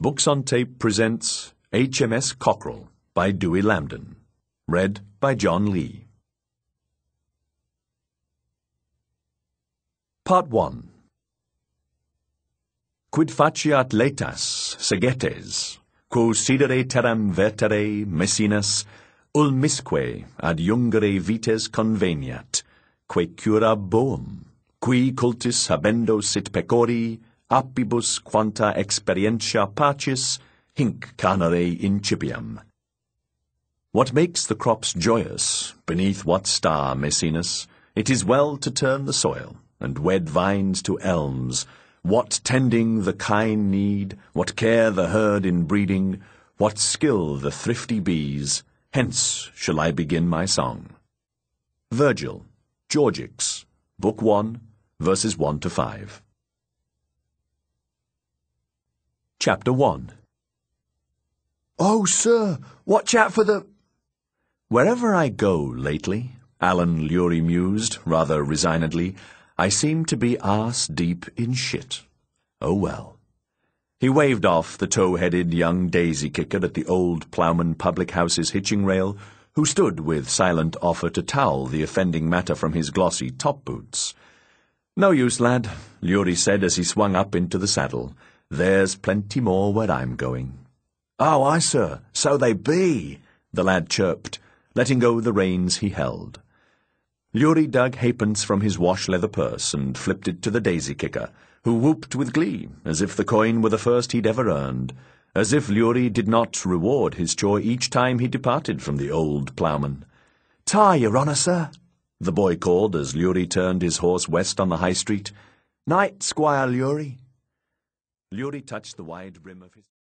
Books on Tape presents HMS Cockerel by Dewey Lambden. Read by John Lee. Part 1. Quid faciat laetas, segetes, quo sidere terram vertere Messinas, ulmisque ad jungere vites conveniat, que cura boum, qui cultis habendo sit pecori, apibus quanta experientia pacis, hinc carnere incipiam. What makes the crops joyous, beneath what star, Messinas? It is well to turn the soil, and wed vines to elms. What tending the kine need, what care the herd in breeding, what skill the thrifty bees, hence shall I begin my song. Virgil, Georgics, Book 1, verses 1 to 5. Chapter 1. "Oh, sir, watch out for the—" Wherever I go lately, Alan Lurie mused, rather resignedly, I seem to be arse-deep in shit. Oh well. He waved off the tow-headed young daisy-kicker at the Old Ploughman public house's hitching rail, who stood with silent offer to towel the offending matter from his glossy top-boots. "No use, lad," Lurie said as he swung up into the saddle. "There's plenty more where I'm going." "Oh, aye, sir, so they be," the lad chirped, letting go the reins he held. Lurie dug halfpence from his wash-leather purse and flipped it to the daisy-kicker, who whooped with glee, as if the coin were the first he'd ever earned, as if Lurie did not reward his joy each time he departed from the Old Ploughman. "Tie, your honour, sir," the boy called as Lurie turned his horse west on the high street. "Night, Squire Lurie." Lurie touched the wide brim of his